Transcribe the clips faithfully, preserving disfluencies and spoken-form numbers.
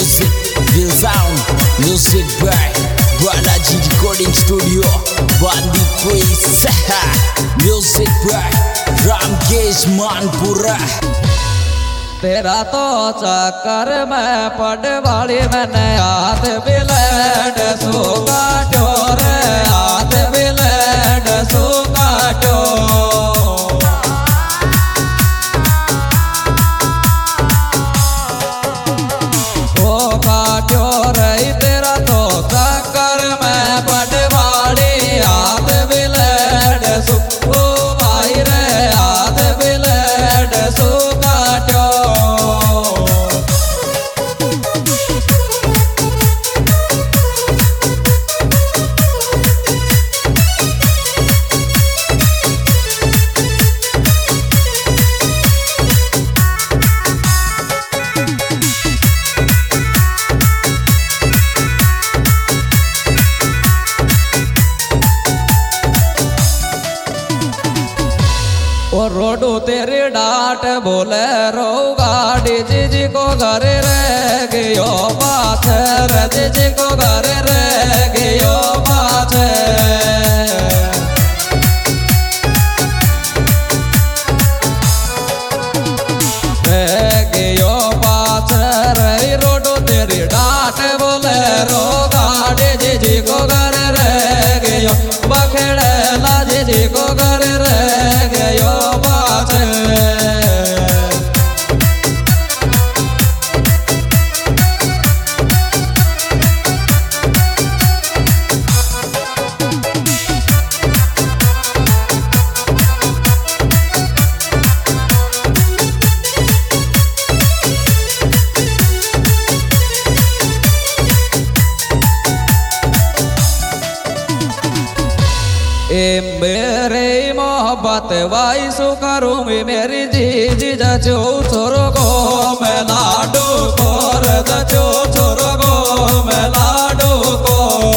Music, real sound, music by Balaji Recording Studio, Bandi Praise, music by Ramkesh Manpura। तेरा तो चक्कर में पड़ वाली मैंने हाथ बिलेड सूखा टोर हाथ बिलेड सूखा टोर तेरा तो चक्कर में पड़ वाली हाथ बिलेड सूखो भाई रे हाथ बिलेड सूखा और रोडू तेरी डांट बोले रो गाड़ी जीजी को घर रह गयो पाथर जीजी को घर रह गयो पाथर रह गयो पाथर रोडू तेरी डांट बोले रो गाड़ी जीजी को घर रह गयो बखेड़ेला जीजी को घर रह गयो ए मेरे मोहब्बत वाई सु करूँ मेरी जीजी जचो छोरो को मैं लाडू कोर जचो छोरो को मैं लाडू को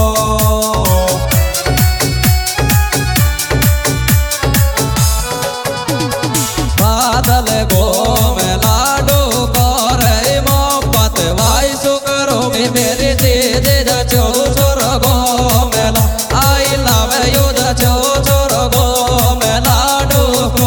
बादल गो मैं लाडू कोर मोहब्बत वाई सु करूँ मेरी जीजी जचो छोरो को मैं आई लव यू जचो छोरो को मैं लाडू को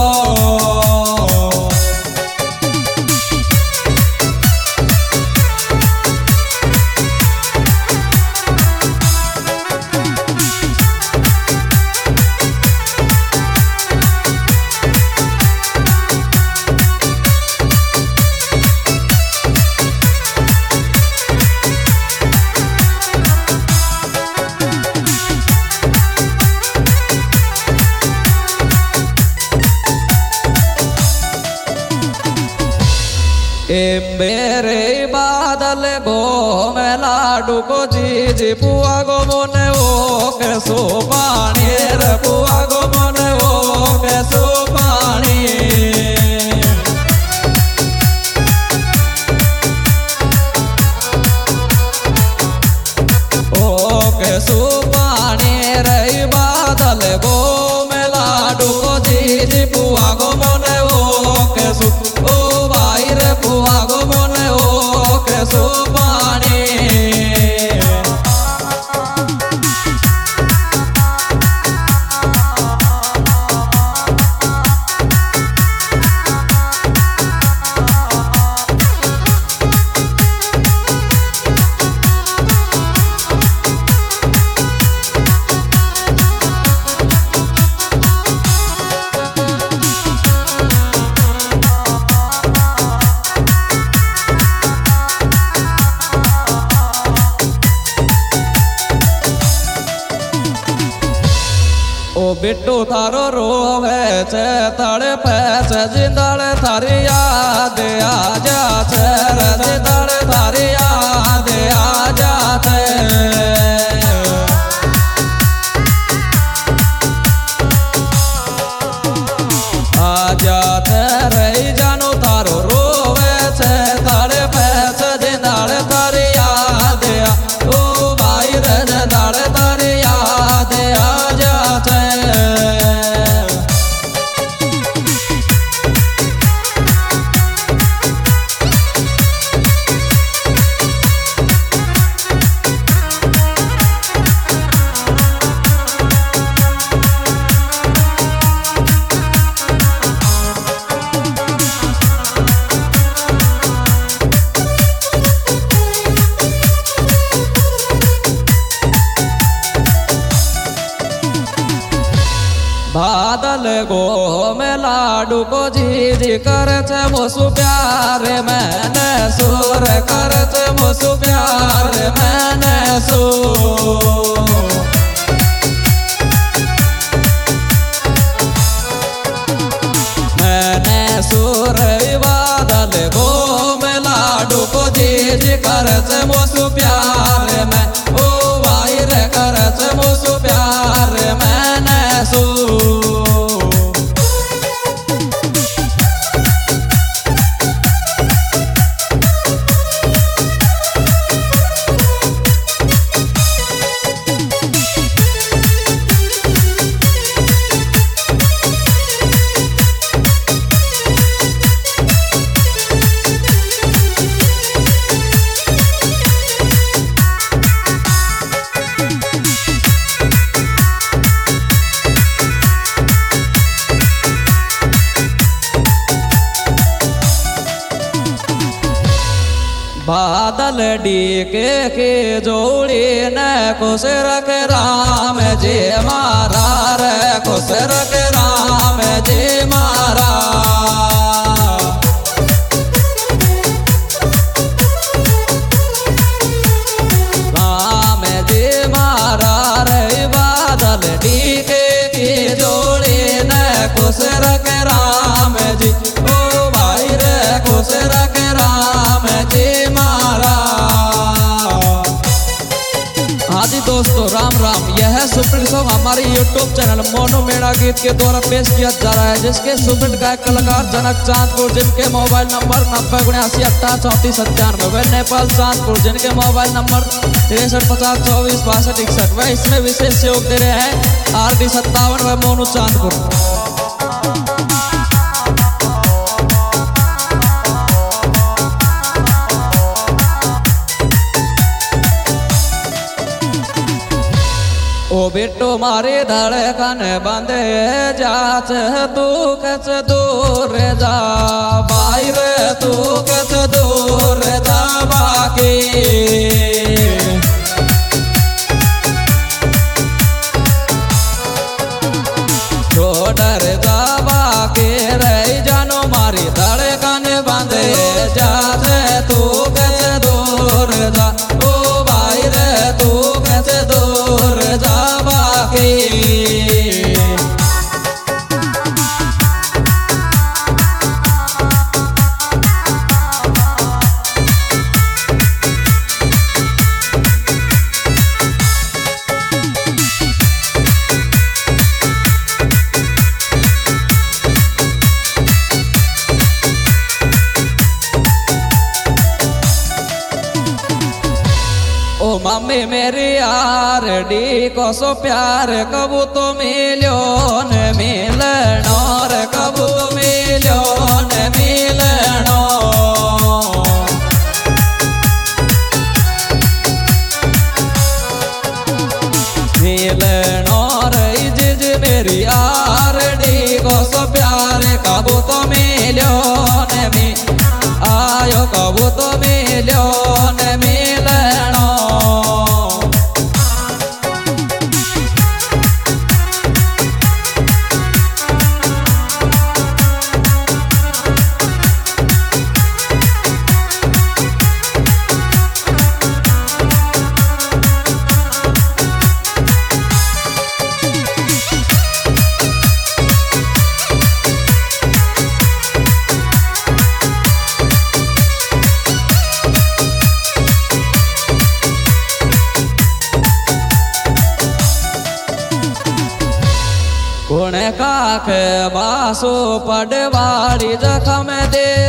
ए मेरे बादल गो मैं लाडू को जीजी पुआ गो मोने ओ कैसो पानी रे पुआ गो मोने ओ कैसो पानी ओ कैसो पानी रे बादल गो मैं लाडू को जीजी पुआ गो मोने ओ कैसो ओ भाई रे पुआ गो मोने ओ कैसो पानी बिट्टू थारो रोवे छे तड़े पैसे जिंदड़ थारी याद आ जा छे जिंदड़ थारी याद आ जा छे आ जा छे रही जानू थारो रोवे छे तड़े पैसे जिंदड़ थारी याद आ ओ भाई रे जिंदड़ थारी याद आ जा छे गो में लाडू को जी जी कर छे मोसु प्यार मैंने सुर कर छे मोसु प्यार मैंने सो मैंने सुर बादल गो में लाडू को जी जी कर छे मोसु प्यार मैं ओ भाई रे कर छे मोसु प्यार मैंने सो बादल डीके के जोड़ी ने खुश रख राम जी मारा रे खुश रख राम जी मारा राम जी मारा रे बादल डीके के जोड़ी ने खुश रख राम जी ओ भाई रे खुश रख राम जी मारा। हाँ जी दोस्तों राम राम, यह है सुप्रीत सॉन्ग हमारे यूट्यूब चैनल मोनू मेड़ा गीत के द्वारा पेश किया जा रहा है, जिसके सुप्रीत गायक कलाकार जनक चांदपुर, जिनके मोबाइल नंबर नब्बे उन्यासी अट्ठाईस चौंतीस सत्तानवे, वे नेपाल चांदपुर, जिनके मोबाइल नंबर तिरसठ पचास चौबीस बासठ इकसठ, वह इसमें विशेष सहयोग दे रहे हैं आर डी सत्तावन व मोनू चांदपुर। ओ बेटो मारे धड़कन बंदे जाच तू कच दूर जा भाई रे तू कच दूर जा बाकी छोड़ जा बाकी रे जानो मारी धड़कन बंदे जाच तू कच दूर जा ओ भाई रे तू कच दूर जा मम्मी मेरी यार डी को सो प्यार कबू तो मिलो न मिलनो रे कबू मिलो न मिलनो मिलनो रे जिज मेरी यार डी को सो प्यार कबू तो मिलो न मी आयो कबू तो मिलो न मिलनो काख बासो पडवाड़ी जखम दे